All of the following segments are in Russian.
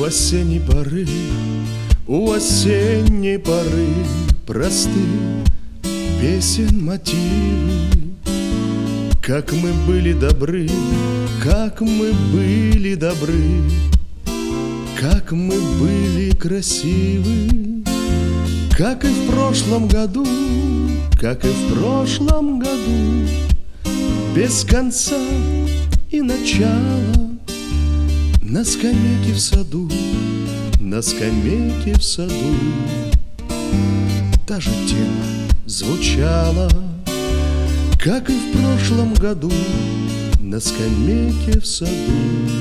осенней поры, у осенней поры простых песен мотивы. Как мы были добры, как мы были добры, как мы были красивы. Как и в прошлом году, как и в прошлом году, без конца и начала, на скамейке в саду, на скамейке в саду. Та же тема звучала, как и в прошлом году, на скамейке в саду.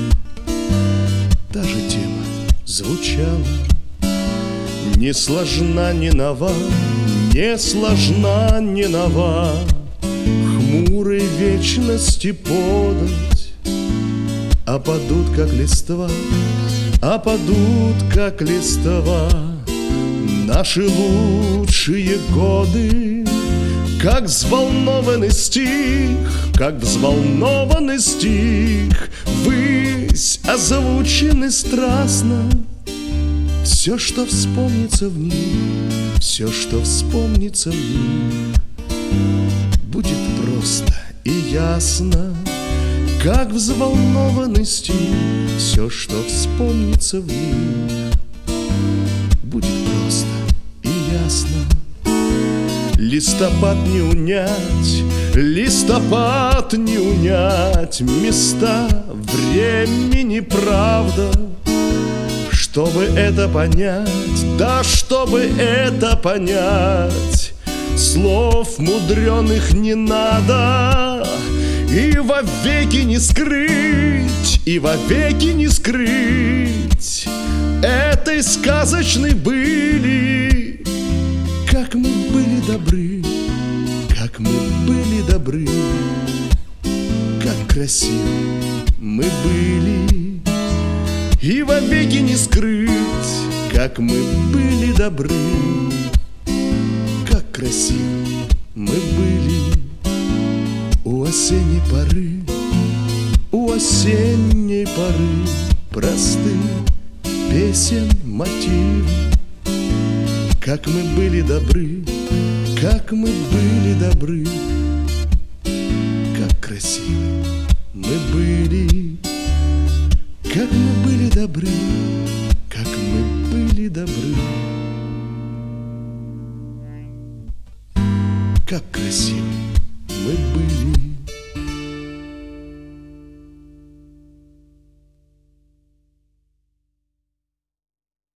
Та же тема звучала. Не сложна, не нова, не сложна, не нова хмурой вечности подать. А падут, как листва, а падут, как листва наши лучшие годы. Как взволнованный стих, как взволнованный стих, ввысь озвучены страстно. Все, что вспомнится в них, все, что вспомнится в них, будет просто и ясно. Как взволнованный стих, все, что вспомнится в них, будет просто и ясно. Листопад не унять, листопад не унять, места, времени, правда. Чтобы это понять, да чтобы это понять, слов мудреных не надо. И вовеки не скрыть, и вовеки не скрыть этой сказочной были. Как мы были добры, как мы были добры, как красивы мы были. И вовеки не скрыть, как мы были добры, как красивы мы были. У осенней поры, у осенней поры простых песен мотив. Как мы были добры, как мы были добры, как красивы